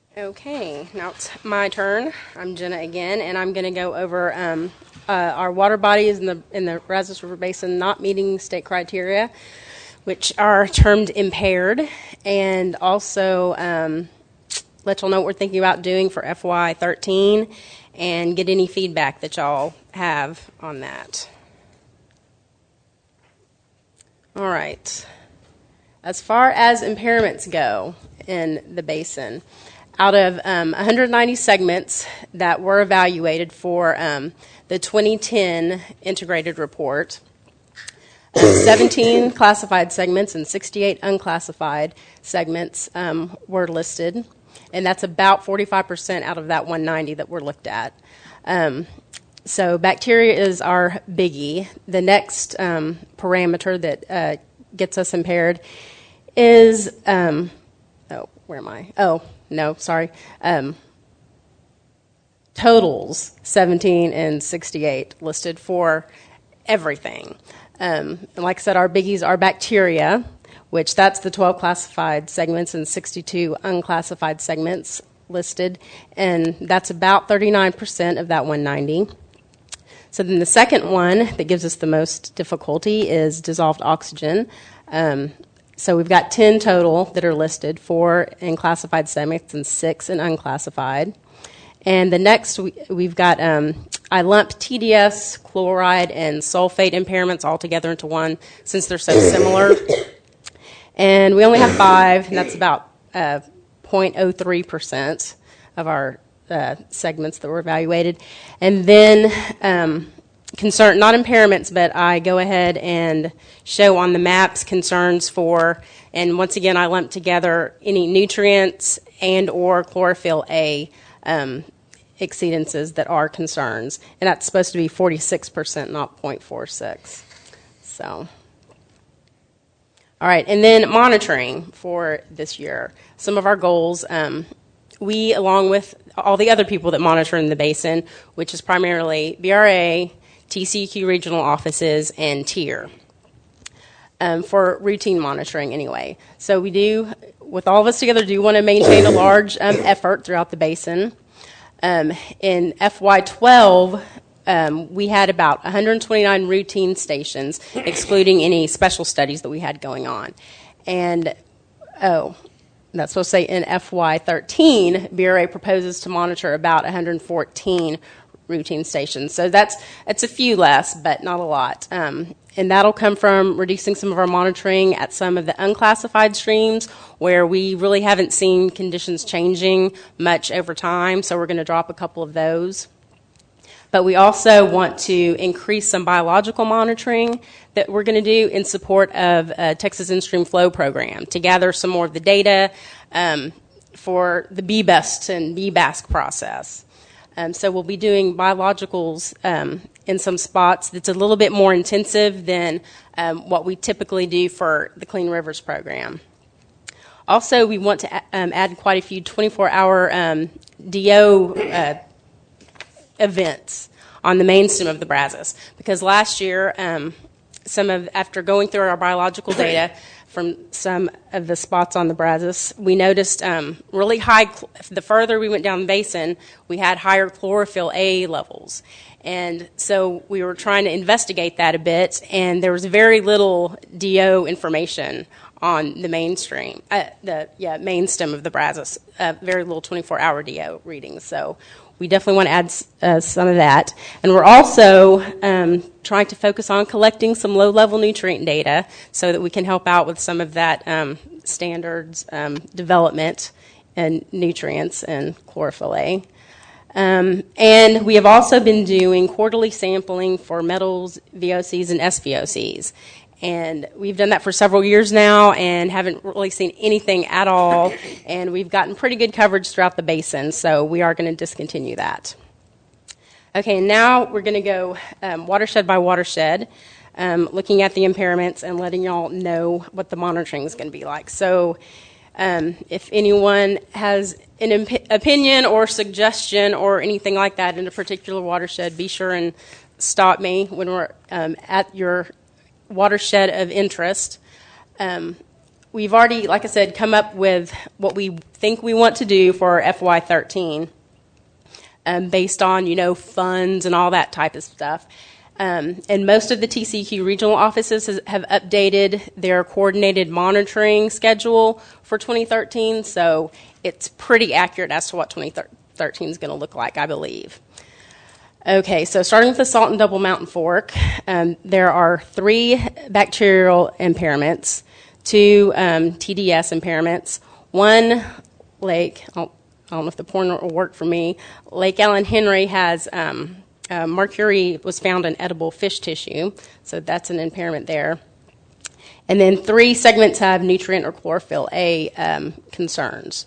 Okay, now it's my turn. I'm Jenna again, and I'm going to go over our water bodies in the Brazos River Basin not meeting state criteria, which are termed impaired, and also let y'all know what we're thinking about doing for FY13 and get any feedback that y'all have on that. All right. As far as impairments go in the basin, out of 190 segments that were evaluated for the 2010 integrated report, 17 classified segments and 68 unclassified segments were listed, and that's about 45% out of that 190 that were looked at. So bacteria is our biggie. The next parameter that gets us impaired is, where am I? Oh, no, sorry. Totals, 17 and 68 listed for everything. And like I said, our biggies are bacteria, which that's the 12 classified segments and 62 unclassified segments listed, and that's about 39% of that 190. So then the second one that gives us the most difficulty is dissolved oxygen. So we've got 10 total that are listed, 4 in classified segments and 6 in unclassified. And the next, we've got, I lump TDS, chloride, and sulfate impairments all together into one since they're so similar. And we only have 5, and that's about 0.03% of our segments that were evaluated. And then not impairments, but I go ahead and show on the maps concerns for, and once again I lump together any nutrients and or chlorophyll A exceedances that are concerns, and that's supposed to be 46%, not 0.46. So, all right, and then monitoring for this year. Some of our goals, we, along with all the other people that monitor in the basin, which is primarily BRA, TCEQ regional offices, and TIER, for routine monitoring anyway. So we do, with all of us together, do want to maintain a large effort throughout the basin. In FY12, we had about 129 routine stations, excluding any special studies that we had going on. And, that's supposed to say in FY13, BRA proposes to monitor about 114 routine stations. So it's a few less, but not a lot. And that'll come from reducing some of our monitoring at some of the unclassified streams where we really haven't seen conditions changing much over time, so we're going to drop a couple of those. But we also want to increase some biological monitoring that we're going to do in support of Texas In-Stream Flow program to gather some more of the data for the BBEST and BBASC process. So we'll be doing biologicals in some spots that's a little bit more intensive than what we typically do for the Clean Rivers program. Also, we want to add quite a few 24-hour DO events on the main stem of the Brazos, because last year, after going through our biological data from some of the spots on the Brazos, we noticed really high, the further we went down the basin, we had higher chlorophyll A levels. And so we were trying to investigate that a bit, and there was very little DO information on the mainstream, main stem of the Brazos, very little 24-hour DO readings. So we definitely want to add some of that. And we're also trying to focus on collecting some low-level nutrient data so that we can help out with some of that standards development and nutrients and chlorophyll A. And we have also been doing quarterly sampling for metals, VOCs, and SVOCs. And we've done that for several years now and haven't really seen anything at all. And we've gotten pretty good coverage throughout the basin, so we are going to discontinue that. Okay, now we're going to go watershed by watershed, looking at the impairments and letting y'all know what the monitoring is going to be like. So if anyone has an opinion or suggestion or anything like that in a particular watershed, be sure and stop me when we're at your watershed of interest. we've already, like I said, come up with what we think we want to do for FY13 based on, funds and all that type of stuff. And most of the TCEQ regional offices have updated their coordinated monitoring schedule for 2013, so it's pretty accurate as to what 2013 is going to look like, I believe. Okay, so starting with the Salt and Double Mountain Fork, there are 3 bacterial impairments, 2 TDS impairments, 1 lake, I don't know if the pointer will work for me, Lake Allen Henry has mercury was found in edible fish tissue, so that's an impairment there. And then 3 segments have nutrient or chlorophyll A concerns.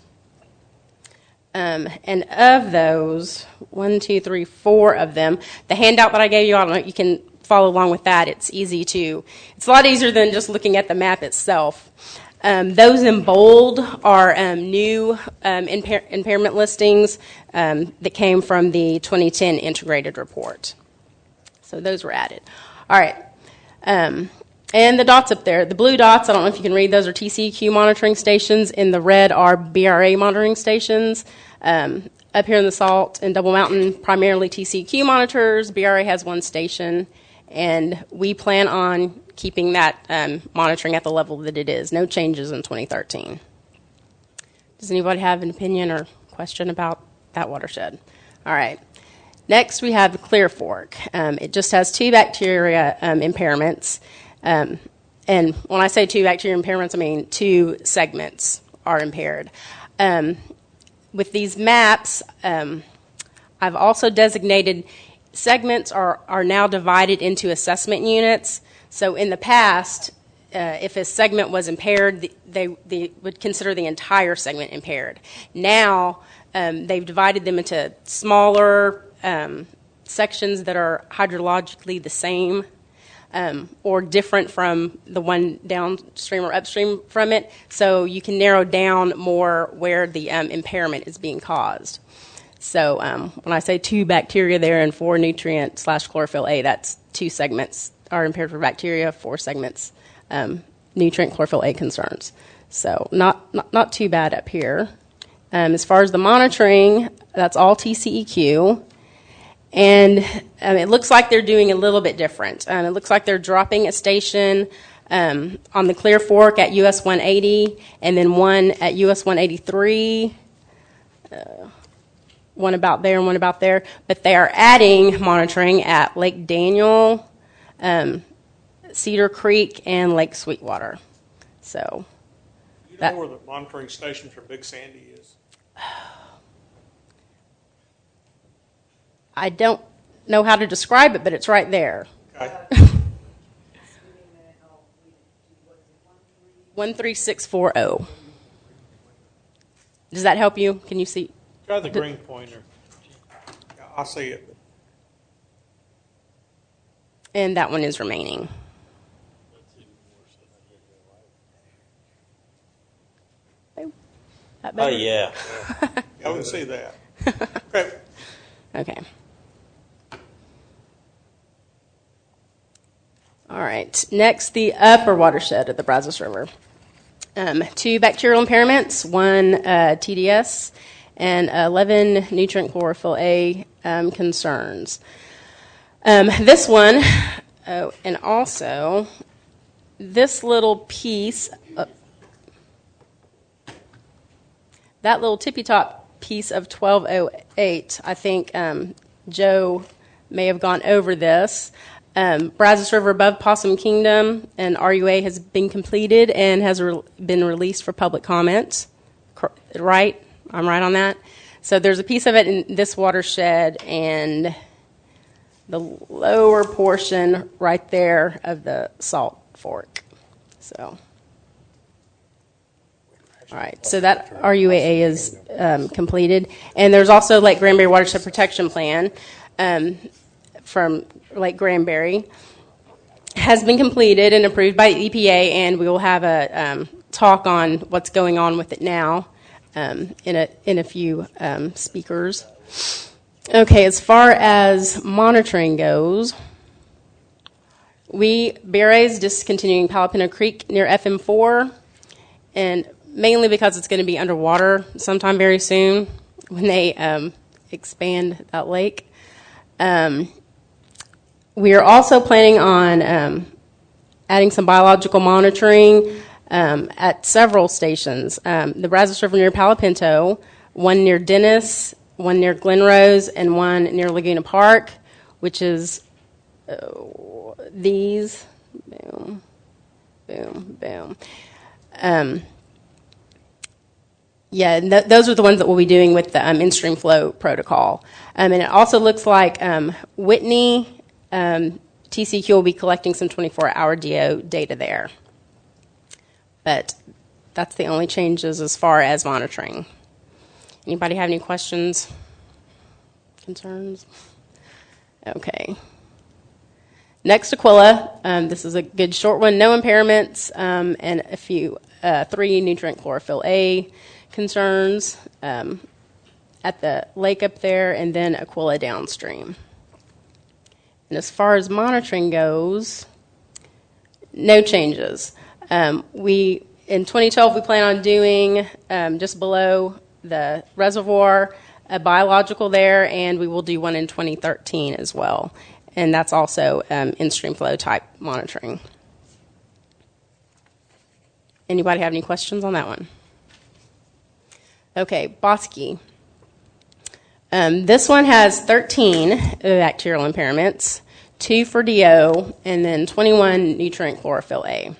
And of those, 1, 2, 3, 4 of them, the handout that I gave you, I don't know, you can follow along with that. It's a lot easier than just looking at the map itself. Those in bold are new impairment listings that came from the 2010 integrated report. So those were added. All right. And the dots up there, the blue dots, I don't know if you can read, those are TCEQ monitoring stations. In the red are BRA monitoring stations. Up here in the Salt and Double Mountain, primarily TCEQ monitors. BRA has 1 station. And we plan on keeping that monitoring at the level that it is. No changes in 2013. Does anybody have an opinion or question about that watershed? All right. Next, we have the Clear Fork. It just has 2 bacteria impairments. And when I say 2 bacteria impairments, I mean 2 segments are impaired. With these maps, I've also designated segments are now divided into assessment units. So in the past, if a segment was impaired, they would consider the entire segment impaired. Now, they've divided them into smaller sections that are hydrologically the same or different from the one downstream or upstream from it. So you can narrow down more where the impairment is being caused. So when I say 2 bacteria there and 4 nutrient/chlorophyll A, that's 2 segments are impaired for bacteria, 4 segments nutrient chlorophyll A concerns. So not too bad up here. As far as the monitoring, that's all TCEQ. And it looks like they're doing a little bit different. It looks like they're dropping a station on the Clear Fork at US 180 and then 1 at US 183. One about there and one about there, but they are adding monitoring at Lake Daniel, Cedar Creek, and Lake Sweetwater. So, do you know where the monitoring station for Big Sandy is? I don't know how to describe it, but it's right there. Okay. 13640. Does that help you? Can you see? Try the green pointer. Yeah, I see it. And that one is remaining. Oh, yeah. I can see that. Okay. Okay. All right. Next, the upper watershed of the Brazos River. 2 bacterial impairments, 1 TDS, and 11 nutrient chlorophyll A concerns. This one, and also this little piece, that little tippy-top piece of 1208, I think Joe may have gone over this. Brazos River above Possum Kingdom, and RUA has been completed and has been released for public comment. Right? I'm right on that? So there's a piece of it in this watershed and the lower portion right there of the Salt Fork. So, all right. So that RUAA is completed. And there's also Lake Granbury Watershed Protection Plan from Lake Granbury. Has been completed and approved by the EPA, and we will have a talk on what's going on with it now in a few speakers. Okay, as far as monitoring goes, BRA is discontinuing Palapino Creek near FM4, and mainly because it's going to be underwater sometime very soon when they expand that lake. We are also planning on adding some biological monitoring at several stations. The Brazos River near Palo Pinto, one near Dennis, one near Glen Rose, and one near Laguna Park, which is these. Boom, boom, boom. Those are the ones that we'll be doing with the in-stream flow protocol. And it also looks like Whitney, TCQ will be collecting some 24-hour DO data there. But that's the only changes as far as monitoring. Anybody have any questions, concerns? Okay. Next, Aquila. This is a good short one. No impairments and a few, 3 nutrient chlorophyll A concerns at the lake up there, and then Aquila downstream. And as far as monitoring goes, no changes. In 2012, we plan on doing just below the reservoir a biological there, and we will do one in 2013 as well. And that's also in-stream flow type monitoring. Anybody have any questions on that one? Okay, Bosque. This one has 13 bacterial impairments, 2 for DO, and then 21 nutrient chlorophyll A.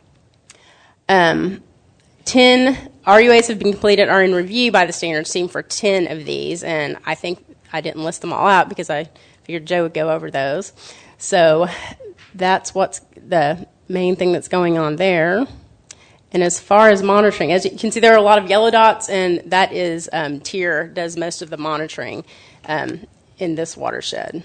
10 RUAs have been completed, are in review by the standards team for 10 of these, and I think I didn't list them all out because I figured Joe would go over those. So that's what's the main thing that's going on there. And as far as monitoring, as you can see, there are a lot of yellow dots, and that is TIER does most of the monitoring in this watershed.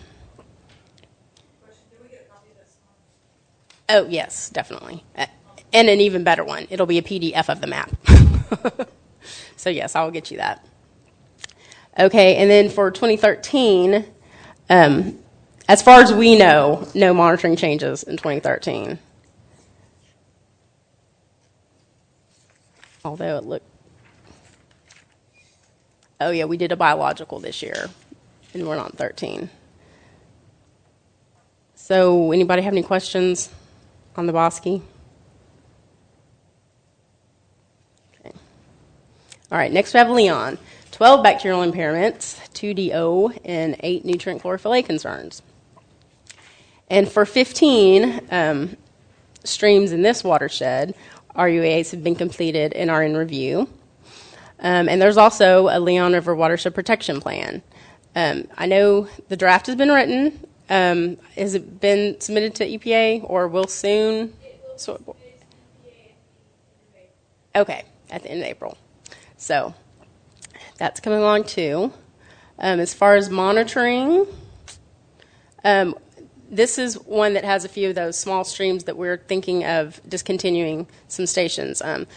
Oh, yes, definitely. And an even better one. It'll be a PDF of the map. So, yes, I'll get you that. Okay, and then for 2013, as far as we know, no monitoring changes in 2013. Although it looked... Oh, yeah, we did a biological this year, and we're not in 13. So, anybody have any questions on the Bosque? Okay. All right, next we have Leon. 12 bacterial impairments, 2 DO, and 8 nutrient chlorophyll A concerns. And for 15 streams in this watershed, RUAs have been completed and are in review. And there's also a Leon River Watershed Protection Plan. I know the draft has been written. Has it been submitted to EPA or will soon? Okay, at the end of April. So that's coming along too. As far as monitoring, this is one that has a few of those small streams that we're thinking of discontinuing some stations. And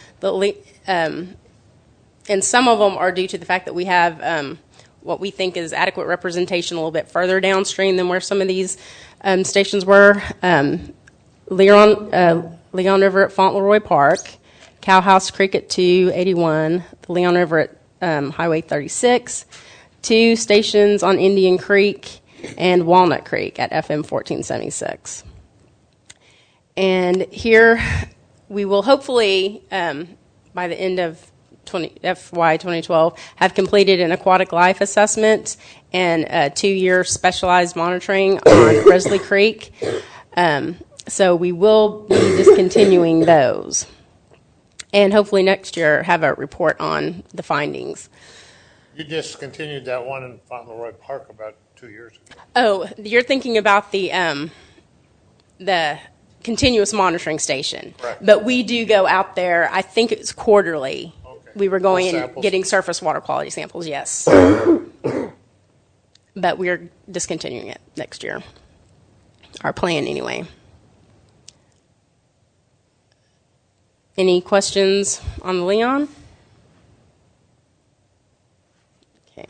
some of them are due to the fact that we have what we think is adequate representation a little bit further downstream than where some of these stations were. Leon River at Fauntleroy Park, Cowhouse Creek at 281, the Leon River at Highway 36, 2 stations on Indian Creek, and Walnut Creek at FM 1476. And here we will hopefully, by the end of FY 2012, have completed an aquatic life assessment and a 2-year specialized monitoring on Presley Creek. So we will be discontinuing those. And hopefully next year have a report on the findings. You discontinued that one in Fauntleroy Park about 2 years ago. Oh, you're thinking about the continuous monitoring station. Right. But we do go out there, I think it's quarterly. Okay. We were going Full and samples? getting surface water quality samples, yes. But we're discontinuing it next year. Our plan, anyway. Any questions on the Leon? Okay.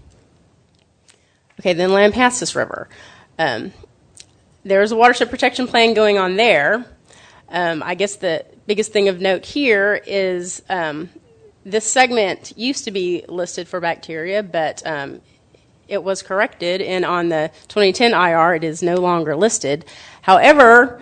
Okay, then Lampasas River. There's a watershed protection plan going on there. I guess the biggest thing of note here is this segment used to be listed for bacteria, but it was corrected, and on the 2010 IR, it is no longer listed. However,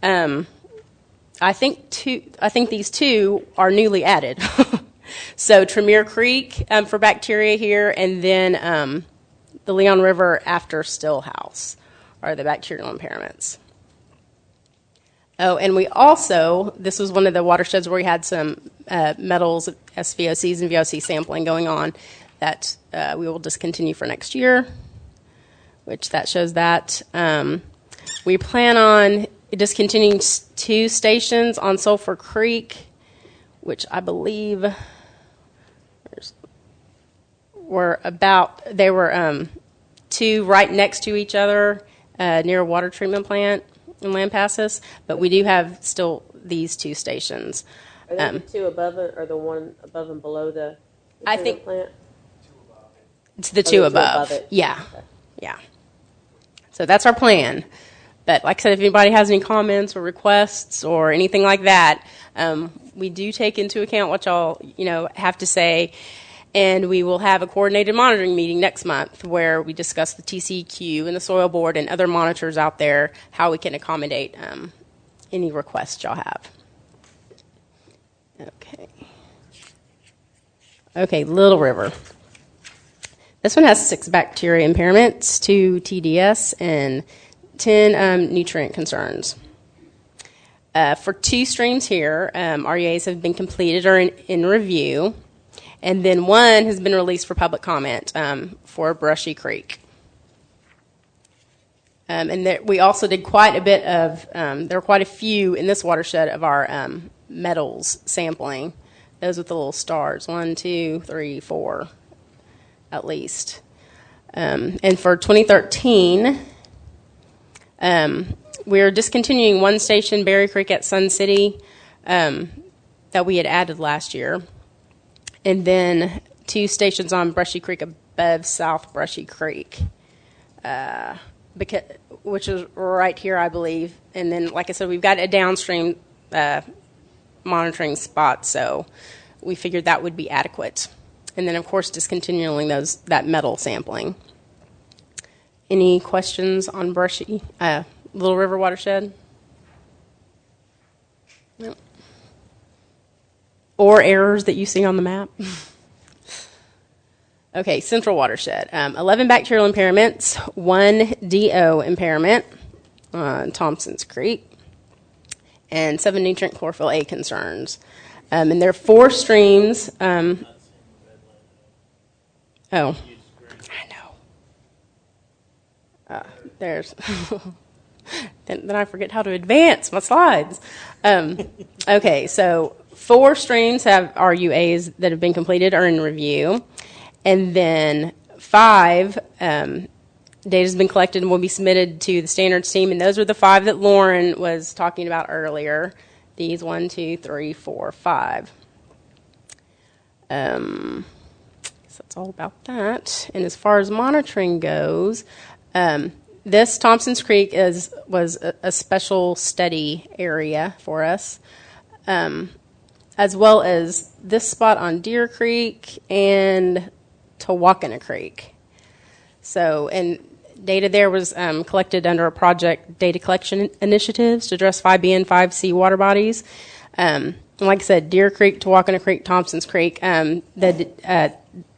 I think these two are newly added. So Tremere Creek for bacteria here, and then the Leon River after Stillhouse are the bacterial impairments. Oh, and we also, this was one of the watersheds where we had some metals, SVOCs and VOC sampling going on that we will discontinue for next year, which that shows that. We plan on discontinuing 2 stations on Sulphur Creek, which I believe were 2 right next to each other near a water treatment plant in Lampasas, but we do have still these 2 stations. Are they the 2 above it, or the one above and below the I think plant? It's the 2 above. It. Yeah, okay. Yeah. So that's our plan. But like I said, if anybody has any comments or requests or anything like that, we do take into account what y'all have to say. And we will have a coordinated monitoring meeting next month where we discuss the TCEQ and the Soil Board and other monitors out there, how we can accommodate any requests y'all have. Okay, Little River. This one has 6 bacteria impairments, 2 TDS, and 10 nutrient concerns. For 2 streams here, REAs have been completed or in review. And then 1 has been released for public comment for Brushy Creek. And we also did quite a bit of, there were quite a few in this watershed of our metals sampling. Those with the little stars, 1, 2, 3, 4, at least. And for 2013, we're discontinuing 1 station, Berry Creek at Sun City, that we had added last year. And then 2 stations on Brushy Creek above South Brushy Creek, which is right here, I believe. And then, like I said, we've got a downstream monitoring spot, so we figured that would be adequate. And then, of course, discontinuing that metal sampling. Any questions on Brushy, Little River watershed? No. Or errors that you see on the map. Okay, Central Watershed. 11 bacterial impairments, 1 DO impairment on Thompson's Creek, and 7 nutrient chlorophyll A concerns. And there are 4 streams. I know. There's... then I forget how to advance my slides. Okay, so 4 streams have RUAs that have been completed or in review. And then 5 data has been collected and will be submitted to the standards team. And those are the 5 that Lauren was talking about earlier. These 1, 2, 3, 4, 5. So that's all about that. And as far as monitoring goes, this Thompson's Creek was a special study area for us, as well as this spot on Deer Creek and Tawakona Creek. So, and data there was collected under a project data collection initiatives to address 5B and 5C water bodies. And like I said, Deer Creek, Tawakona Creek, Thompson's Creek, the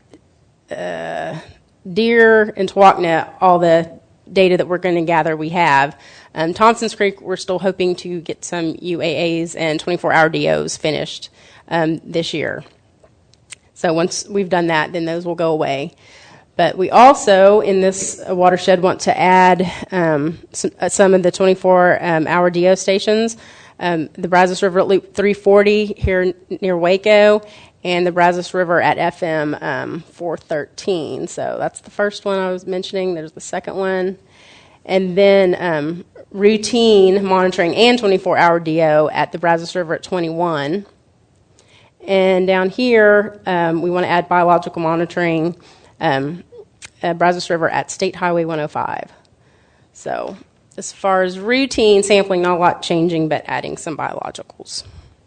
Deer and Tawakona, all the data that we're going to gather we have. Thompson's Creek, we're still hoping to get some UAAs and 24-hour DOs finished this year. So once we've done that, then those will go away. But we also, in this watershed, want to add some of the 24-hour DO stations, the Brazos River at Loop 340 here near Waco, and the Brazos River at FM 413. So that's the first one I was mentioning. There's the second one. And then routine monitoring and 24-hour DO at the Brazos River at 21. And down here, we want to add biological monitoring Brazos River at State Highway 105. So As far as routine sampling, not a lot changing, but adding some biologicals.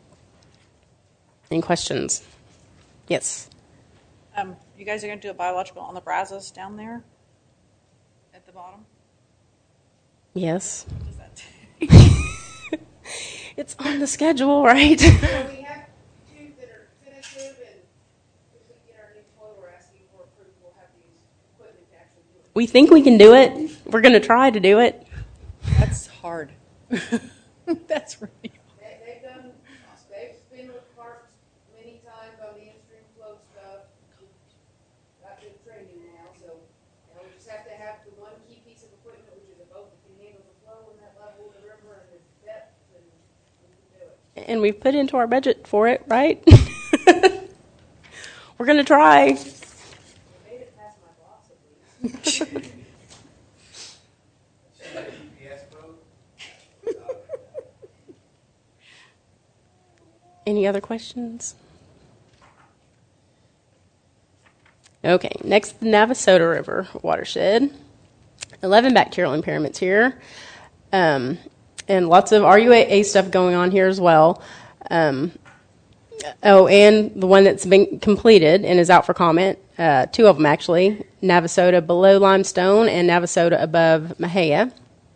Any questions? Yes. You guys are going to do a biological on the Brazos down there at the bottom? Yes. What does that take? It's on the schedule, right? So we have two that are tentative, and if we get our new toy we're asking for approved, we'll have these equipment to actually do it. We think we can do it. We're going to try to do it. That's hard. That's really They've been with parks many times on the in-stream flow stuff. Got good training now, so we just have to have the one key piece of equipment, which is a boat that can handle the flow in that level of the river and the depth, and we can do it. And we've put into our budget for it, right? We're going to try. We made it past my boss at least. Any other questions? Okay, next, the Navasota River watershed. 11 bacterial impairments here. And lots of RUAA stuff going on here as well. And the one that's been completed and is out for comment, two of them actually, Navasota below Limestone and Navasota above Mahia.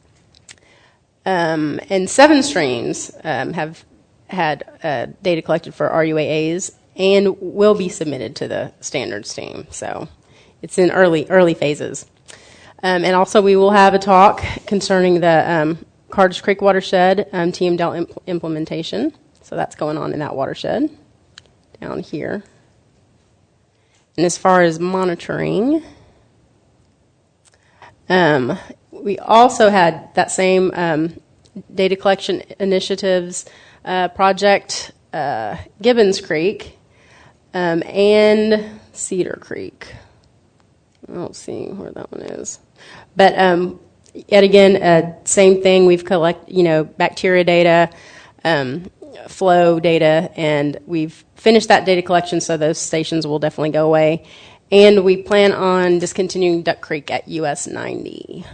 And 7 streams have had data collected for RUAAs and will be submitted to the standards team. So it's in early phases. And also we will have a talk concerning the Carter's Creek watershed TMDL implementation. So that's going on in that watershed down here. And as far as monitoring, we also had that same data collection initiatives project, Gibbons Creek, and Cedar Creek. I don't see where that one is. But yet again, same thing. We've collected, bacteria data, flow data, and we've finished that data collection, so those stations will definitely go away. And we plan on discontinuing Duck Creek at US 90.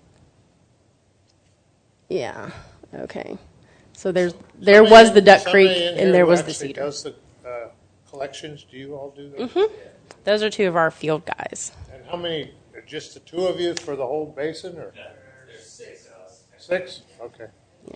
Yeah, okay. So there was the Duck Creek, and there was the Cedar. Does the collections? Do you all do those? Mm-hmm. Those are 2 of our field guys. And how many? Just the 2 of you for the whole basin, or? There's 6 of us. 6? Okay. Yeah.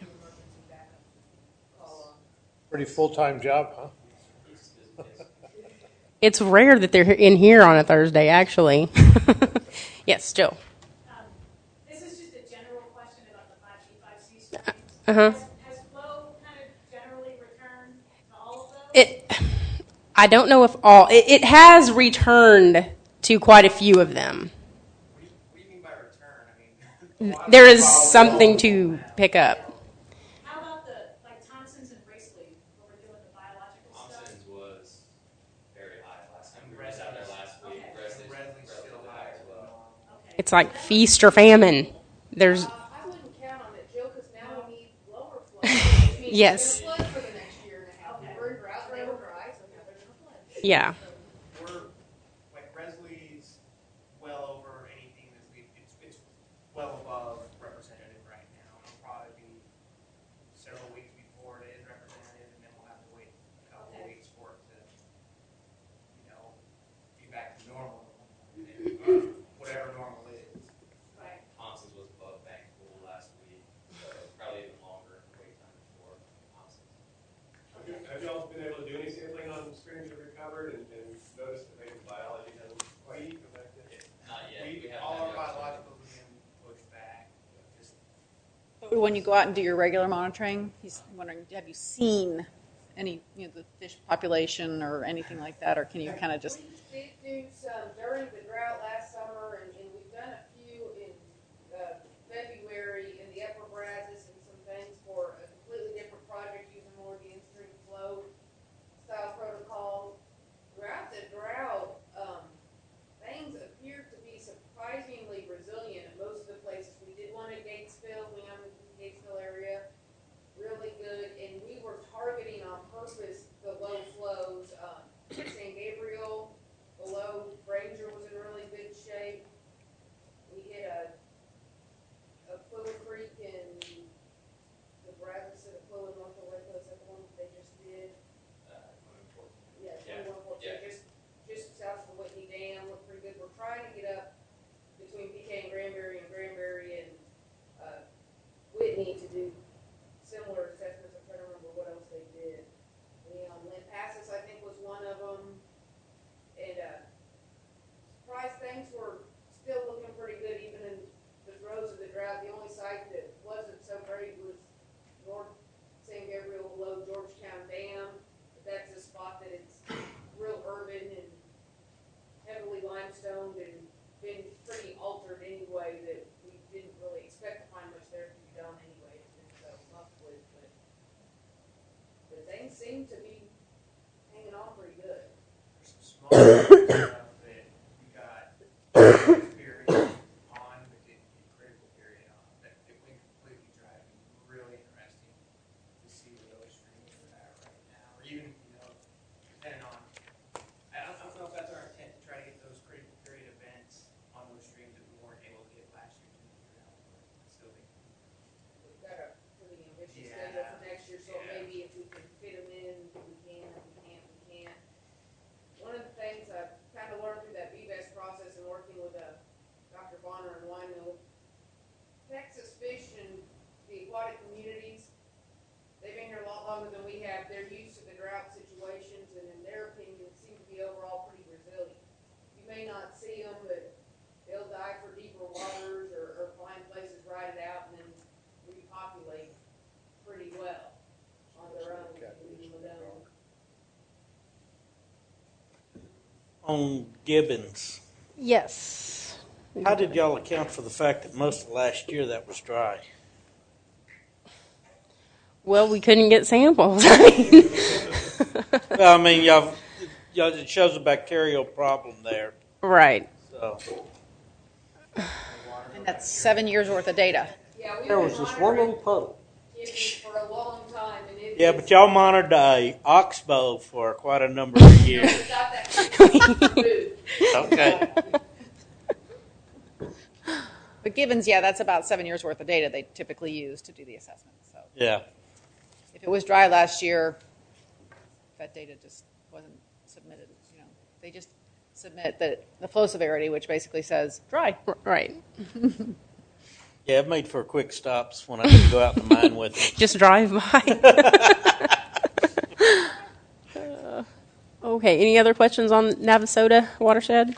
Pretty full-time job, huh? It's rare that they're in here on a Thursday, actually. Yes, Jill. This is just a general question about the 5G5C streams. Uh-huh. Has flow kind of generally returned to all of those? I don't know if all. It has returned to quite a few of them. What do you mean by return? I mean, There is something to pick up. How about Thompson's and Bracely, where we're doing the biological stuff? Thompson's was very high last time. We were out there last week. Okay. Bresley's still high as well. Okay. It's like feast or famine. There's I wouldn't count on it, Jill, because now we need lower flow. Which means Yes. it's gonna flood for the next year and a half. We're in drought, they were dry, so now there's no flood. yeah. We're Bresley's well over anything it's well above representative right now. It'll probably be several weeks before it is representative, and then we'll have to wait a couple of weeks for it to, be back to normal. And whatever normal is. Right. Thompson's was above bank pool last week, so probably even longer wait time before Thompson's. Have y'all been able to do any sampling on streams that recovered and noticed that maybe biology hasn't quite affected? Not yet. We haven't All our had biologicals have been pushed back. Just When you go out and do your regular monitoring, he's wondering, have you seen any, the fish population or anything like that, or can you kind of just? We did do some during the drought last summer, and we've done a few in February in the Upper Brazos and some things for a completely different project using more of the in-stream flow style protocols. Throughout the drought, things appeared to be surprisingly resilient in most of the places. We did one in Gatesville, we owned the Gatesville area, really good, and we were targeting on purpose the low flows. San Gabriel, below Granger was in really good trying to get up between PK and Granbury and Whitney to do similar assessments. I'm trying to remember what else they did. Lampasas, I think, was one of them. And surprise, things were still looking pretty good even in the throes of the drought. The only site that wasn't so great was North San Gabriel below Georgetown Dam. But that's a spot that it's real urban and heavily limestoned and been pretty altered anyway that we didn't really expect to find much there to be done anyway. It's been so muffled, but things seem to be hanging on pretty good. There's some small stuff that we got period on, but didn't get critical period on. That it went completely dry. It'd be really interesting to see where those streams are at right now, or even depending on. I don't know if that's our intent to try to get those critical period events on those streams that we weren't able to get last year due to the drought. But still, We've got a pretty ambitious Yeah. schedule for next year, so Yeah. maybe if we can fit them in, we can, if we can't, we can't. One of the things I've kind of learned through that BVES process and working with Dr. Bonner and Wino, Texas fish and the aquatic communities, they've been here a lot longer than we have. They're used to the drought situations, and in their opinion, seem to be overall pretty resilient. You may not see them, but they'll dive for deeper waters or find places, ride it out, and then repopulate pretty well on their own. On Gibbons, Yes. how did y'all account for the fact that most of last year that was dry? Well, we couldn't get samples. Well, I mean, y'all it shows a bacterial problem there. Right. So And that's 7 years worth of data. Yeah, we've there been was just one little monitoring puddle. Gibbons for a long time, and Yeah, but y'all monitored a oxbow for quite a number of years. got that food. Okay. But Gibbons, yeah, that's about 7 years worth of data they typically use to do the assessment. So Yeah. if it was dry last year, that data just wasn't submitted. They just submit the flow severity, which basically says dry. Right. Yeah, it made for quick stops when I could go out in the mine with it. Just drive by. Okay. Any other questions on Navasota watershed?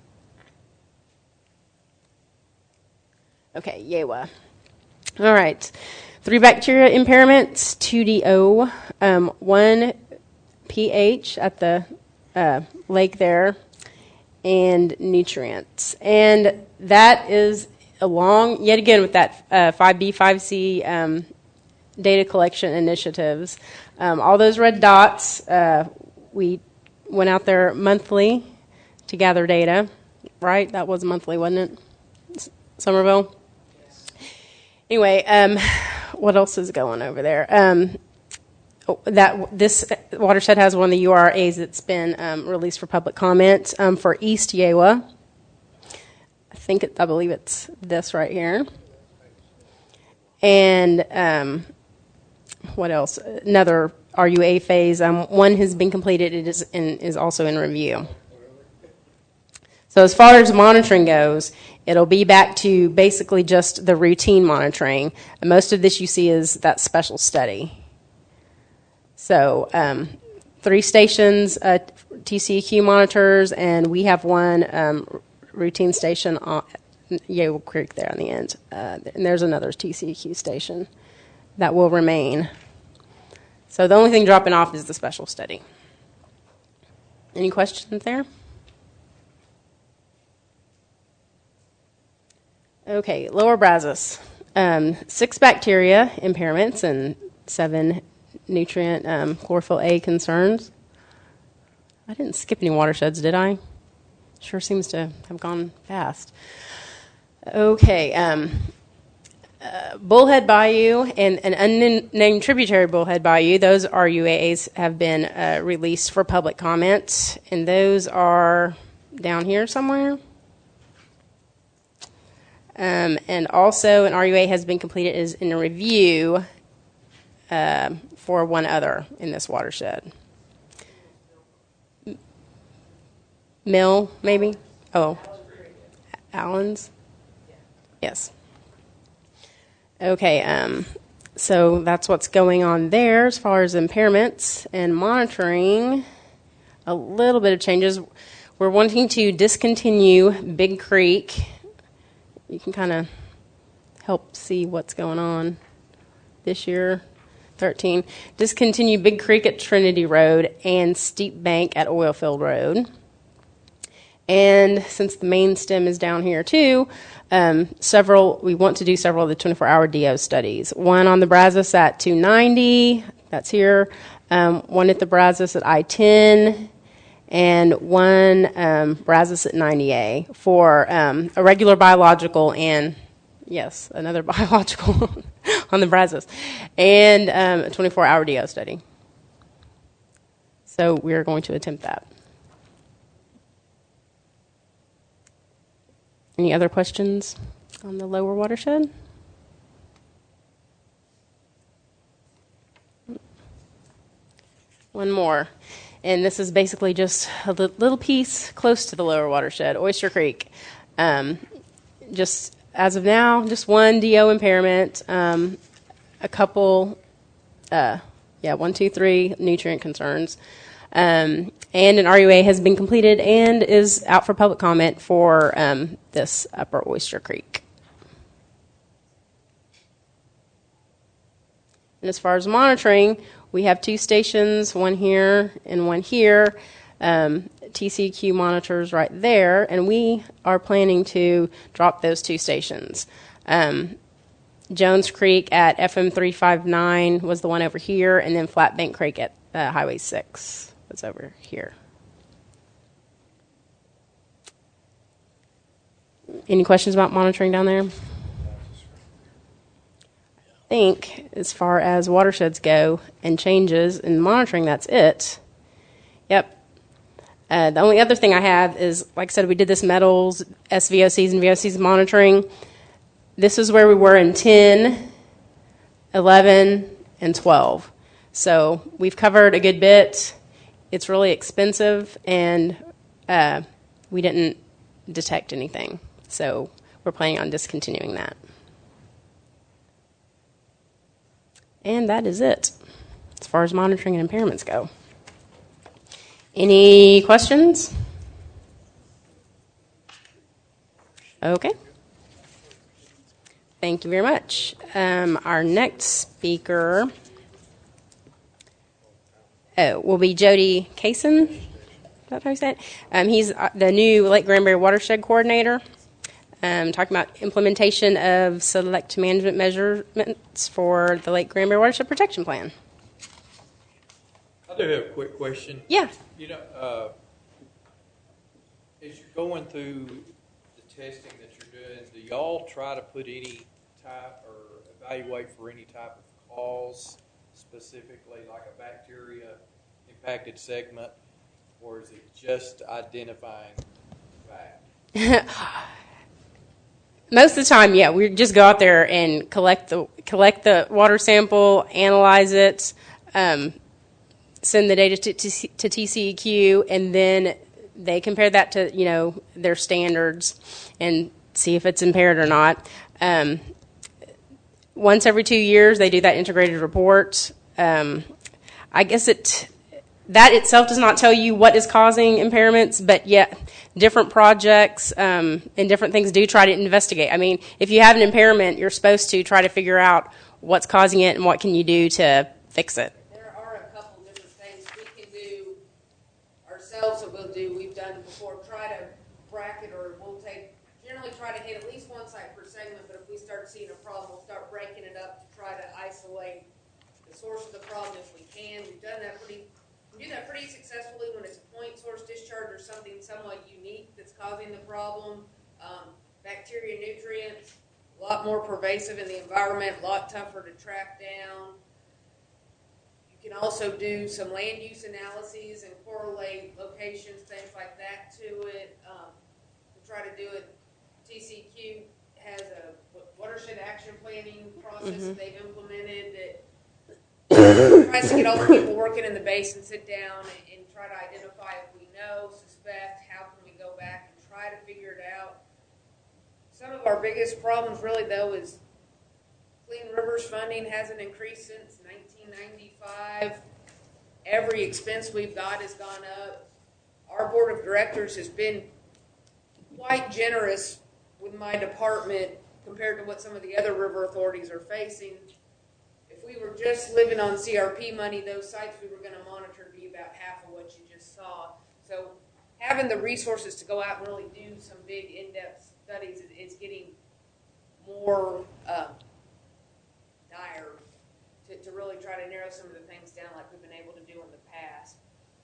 Okay. Yewa. All right. 3 bacteria impairments, 2DO, 1 pH at the lake there, and nutrients. And that is along, yet again, with that 5B, 5C data collection initiatives. All those red dots, we went out there monthly to gather data, right? That was monthly, wasn't it, Somerville? Anyway, what else is going over there? This watershed has one of the URAs that's been released for public comment for East Yewa. I believe it's this right here. And what else? Another RUA phase. One has been completed. It is also in review. So as far as monitoring goes, it'll be back to basically just the routine monitoring. And most of this you see is that special study. So 3 stations, TCEQ monitors, and we have one routine station on Yewa Creek there on the end. And there's another TCEQ station that will remain. So the only thing dropping off is the special study. Any questions there? Okay, Lower Brazos. 6 bacteria impairments and 7 nutrient chlorophyll A concerns. I didn't skip any watersheds, did I? Sure seems to have gone fast. Okay, Bullhead Bayou and an unnamed tributary Bullhead Bayou, those RUAs have been released for public comment, and those are down here somewhere. And also an RUA has been completed, is in a review for one other in this watershed. Mill, maybe? Oh, Allen's? Yes. Okay, so that's what's going on there as far as impairments and monitoring. A little bit of changes. We're wanting to discontinue Big Creek. You can kind of help see what's going on this year. 13. Discontinue Big Creek at Trinity Road and Steep Bank at Oilfield Road. And since the main stem is down here too, we want to do several of the 24-hour DO studies. One on the Brazos at 290, that's here. One at the Brazos at I-10, and one Brazos at 90A for a regular biological and, yes, another biological on the Brazos, and a 24-hour DO study. So we are going to attempt that. Any other questions on the lower watershed? One more. And this is basically just a little piece close to the lower watershed, Oyster Creek. Just as of now, just one DO impairment, a couple, 1, 2, 3 nutrient concerns. And an RUA has been completed and is out for public comment for this Upper Oyster Creek. And as far as monitoring, we have 2 stations, one here and one here. TCQ monitors right there, and we are planning to drop those 2 stations. Jones Creek at FM 359 was the one over here, and then Flat Bank Creek at Highway 6 was over here. Any questions about monitoring down there? I think as far as watersheds go and changes in monitoring, that's it. Yep. The only other thing I have is, like I said, we did this metals, SVOCs and VOCs monitoring. This is where we were in 10, 11, and 12. So we've covered a good bit. It's really expensive, and we didn't detect anything. So we're planning on discontinuing that. And that is it as far as monitoring and impairments go. Any questions? Okay. Thank you very much. Our next speaker will be Jody Kaysen. Is that how you say it? He's the new Lake Granbury Watershed Coordinator. Talking about implementation of select management measurements for the Lake Granbury Watershed Protection Plan. I do have a quick question. Yeah. You know, as you're going through the testing that you're doing, do y'all try to put any type or evaluate for any type of cause, specifically like a bacteria impacted segment, or is it just identifying fact? Most of the time, yeah, we just go out there and collect the water sample, analyze it, send the data to TCEQ, and then they compare that to their standards and see if it's impaired or not. Once every 2 years, they do that integrated report. I guess that itself does not tell you what is causing impairments, but yet different projects and different things do try to investigate. I mean, if you have an impairment, you're supposed to try to figure out what's causing it and what can you do to fix it. There are a couple different things we can do ourselves that we've done before, try to bracket, or generally try to hit at least one site per segment, but if we start seeing a problem, we'll start breaking it up to try to isolate the source of the problem if we can. We do that pretty successfully when it's a point source discharge or something somewhat unique that's causing the problem. Bacteria, nutrients, a lot more pervasive in the environment, a lot tougher to track down. You can also do some land use analyses and correlate locations, things like that to it. To try to do it, TCQ has a watershed action planning process that they've implemented that tries to get all the people working in the basin, sit down and try to identify if we know, suspect, how can we go back and try to figure it out. Some of our biggest problems really though is Clean Rivers funding hasn't increased since 1995. Every expense we've got has gone up. Our board of directors has been quite generous with my department compared to what some of the other river authorities are facing. If we were just living on CRP money, those sites we were going to monitor would be about half of what you just saw. So having the resources to go out and really do some big in-depth studies is getting more dire to really try to narrow some of the things down like we've been able to do in the past.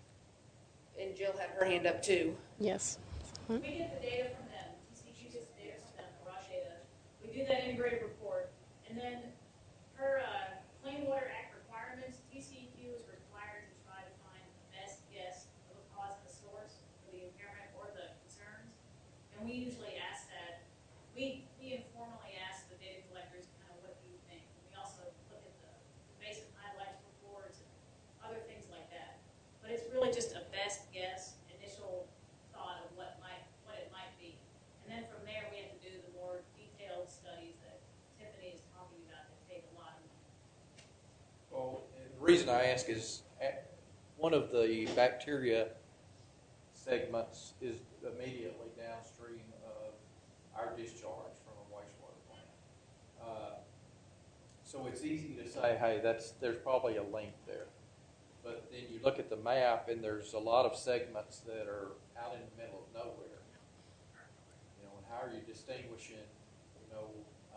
And Jill had her hand up too. Yes. We get the data from them. TCQ gets the data from them, the raw data. We do that integrated report, and then per Clean Water Act requirements, TCEQ is required to try to find the best guess of the cause and the source for the impairment or the concerns. And we usually ask that. We informally ask the data collectors kind of what do you think. We also look at the basic highlights reports and other things like that. But it's really just a best guess, initial thought of what it might be. And then from there we have to do the more detailed studies that Tiffany is talking about that take a lot of money. Well, and the reason I ask is one of the bacteria segments is immediately downstream of our discharge from a wastewater plant. So it's easy to say, hey, there's probably a link there. But then you look at the map, and there's a lot of segments that are out in the middle of nowhere. You know, and how are you distinguishing? You know,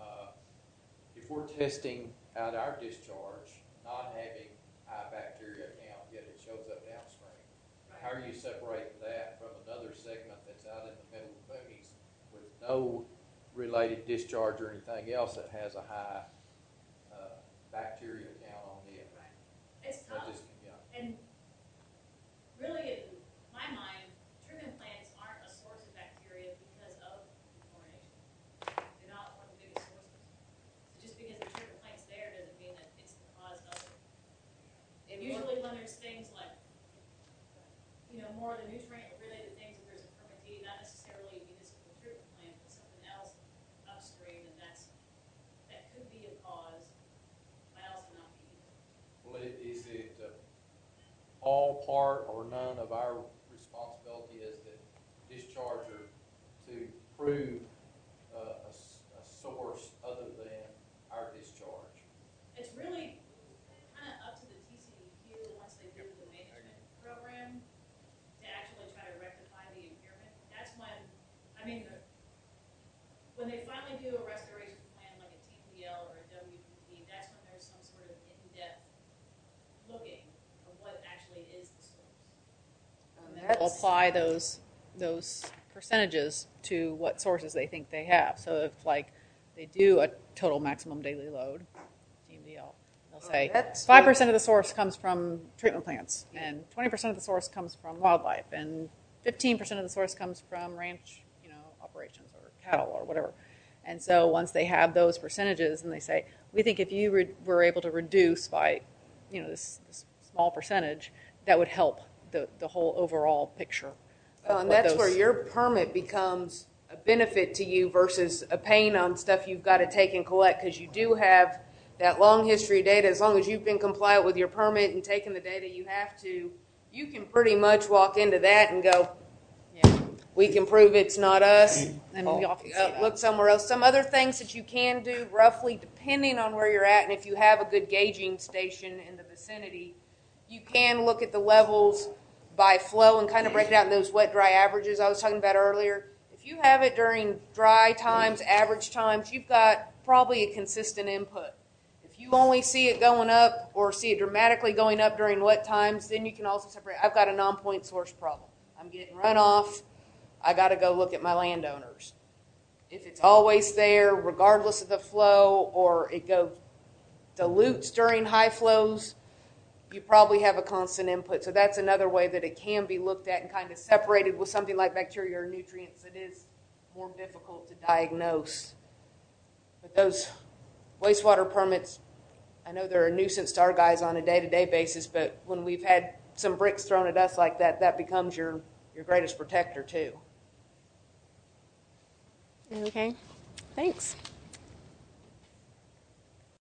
if we're testing out our discharge, not having high bacteria count, yet it shows up downstream. How are you separating that from another segment that's out in the middle of boonies with no related discharge or anything else that has a high bacteria count on it? Right. It's That tough. just, yeah. And really, in my mind, treatment plants aren't a source of bacteria because of chlorination. They're not one of the biggest sources. So just because the treatment plant's there doesn't mean that it's the cause of it. And usually when there's things like, more of the nutrient-related things, if there's a permittee, not necessarily a municipal treatment plant, but something else upstream, and that could be a cause, might also not be either. Well, is it all part or none of our responsibility as the discharger to prove a source other than our discharge? It's really kind of up to the TCEQ once they do the management program to actually try to rectify the impairment. That's when they finally do a restoration plan like a TPL or a WPT, that's when there's some sort of in-depth looking of what actually is the source. And then they'll apply those percentages to what sources they think they have. So if they do a total maximum daily load, TMDL, they'll say 5% of the source comes from treatment plants, and 20% of the source comes from wildlife, and 15% of the source comes from ranch, operations or cattle or whatever. And so once they have those percentages, and they say, we think if you were able to reduce by, this small percentage, that would help the whole overall picture. And that's where your permit becomes a benefit to you versus a pain on stuff you've got to take and collect, because you do have that long history of data. As long as you've been compliant with your permit and taken the data you have to, you can pretty much walk into that and go, we can prove it's not us. And we often see that. Look somewhere else. Some other things that you can do, roughly, depending on where you're at, and if you have a good gauging station in the vicinity, you can look at the levels by flow and kind of break it out in those wet-dry averages I was talking about earlier. If you have it during dry times, average times, you've got probably a consistent input. If you only see it going up or see it dramatically going up during wet times, then you can also separate. I've got a non-point source problem. I'm getting runoff. I got to go look at my landowners. If it's always there, regardless of the flow, or it dilutes during high flows, you probably have a constant input. So that's another way that it can be looked at and kind of separated with something like bacteria or nutrients that is more difficult to diagnose. But those wastewater permits, I know they're a nuisance to our guys on a day-to-day basis, but when we've had some bricks thrown at us like that, that becomes your greatest protector too. Okay. Thanks.